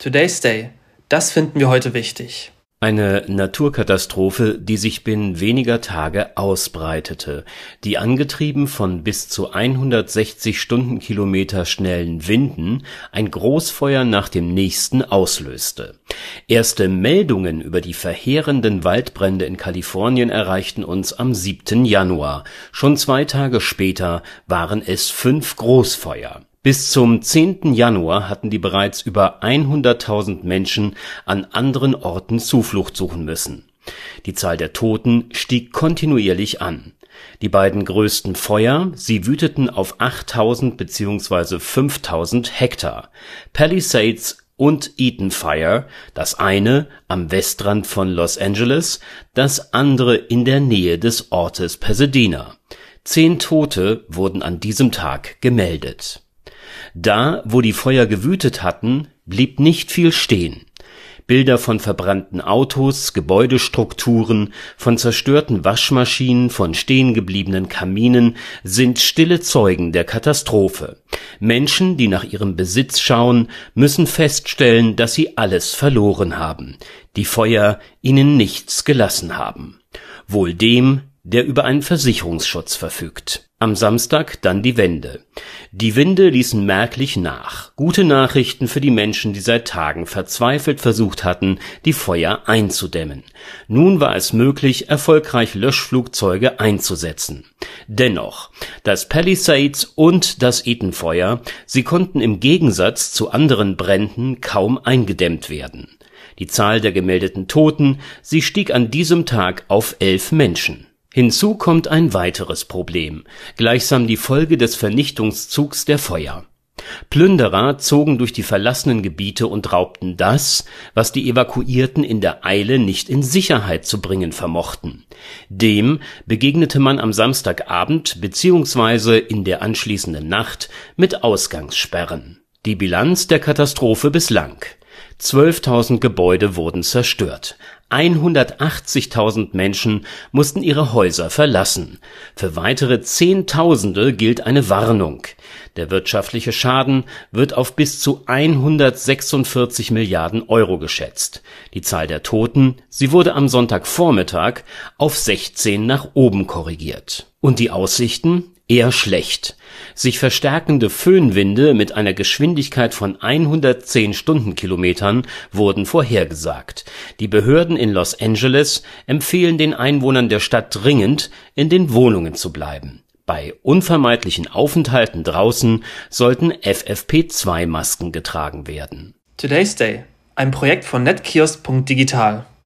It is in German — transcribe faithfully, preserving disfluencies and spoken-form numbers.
Today's Day. Das finden wir heute wichtig. Eine Naturkatastrophe, die sich binnen weniger Tage ausbreitete, die angetrieben von bis zu hundertsechzig Stundenkilometer schnellen Winden ein Großfeuer nach dem nächsten auslöste. Erste Meldungen über die verheerenden Waldbrände in Kalifornien erreichten uns am siebten Januar. Schon zwei Tage später waren es fünf Großfeuer. Bis zum zehnten Januar hatten die bereits über hunderttausend Menschen an anderen Orten Zuflucht suchen müssen. Die Zahl der Toten stieg kontinuierlich an. Die beiden größten Feuer, sie wüteten auf achttausend bzw. fünftausend Hektar. Palisades und Eaton Fire, das eine am Westrand von Los Angeles, das andere in der Nähe des Ortes Pasadena. Zehn Tote wurden an diesem Tag gemeldet. Da, wo die Feuer gewütet hatten, blieb nicht viel stehen. Bilder von verbrannten Autos, Gebäudestrukturen, von zerstörten Waschmaschinen, von stehengebliebenen Kaminen sind stille Zeugen der Katastrophe. Menschen, die nach ihrem Besitz schauen, müssen feststellen, dass sie alles verloren haben, die Feuer ihnen nichts gelassen haben. Wohl dem, der über einen Versicherungsschutz verfügt. Am Samstag dann die Wende. Die Winde ließen merklich nach. Gute Nachrichten für die Menschen, die seit Tagen verzweifelt versucht hatten, die Feuer einzudämmen. Nun war es möglich, erfolgreich Löschflugzeuge einzusetzen. Dennoch, das Palisades und das Eaton-Feuer, sie konnten im Gegensatz zu anderen Bränden kaum eingedämmt werden. Die Zahl der gemeldeten Toten, sie stieg an diesem Tag auf elf Menschen. Hinzu kommt ein weiteres Problem, gleichsam die Folge des Vernichtungszugs der Feuer. Plünderer zogen durch die verlassenen Gebiete und raubten das, was die Evakuierten in der Eile nicht in Sicherheit zu bringen vermochten. Dem begegnete man am Samstagabend bzw. in der anschließenden Nacht mit Ausgangssperren. Die Bilanz der Katastrophe bislang: zwölftausend Gebäude wurden zerstört. hundertachtzigtausend Menschen mussten ihre Häuser verlassen. Für weitere Zehntausende gilt eine Warnung. Der wirtschaftliche Schaden wird auf bis zu hundertsechsundvierzig Milliarden Euro geschätzt. Die Zahl der Toten, sie wurde am Sonntagvormittag auf sechzehn nach oben korrigiert. Und die Aussichten? Eher schlecht. Sich verstärkende Föhnwinde mit einer Geschwindigkeit von hundertzehn Stundenkilometern wurden vorhergesagt. Die Behörden in Los Angeles empfehlen den Einwohnern der Stadt dringend, in den Wohnungen zu bleiben. Bei unvermeidlichen Aufenthalten draußen sollten F F P zwei Masken getragen werden. Today's Day. Ein Projekt von netkiosk punkt digital.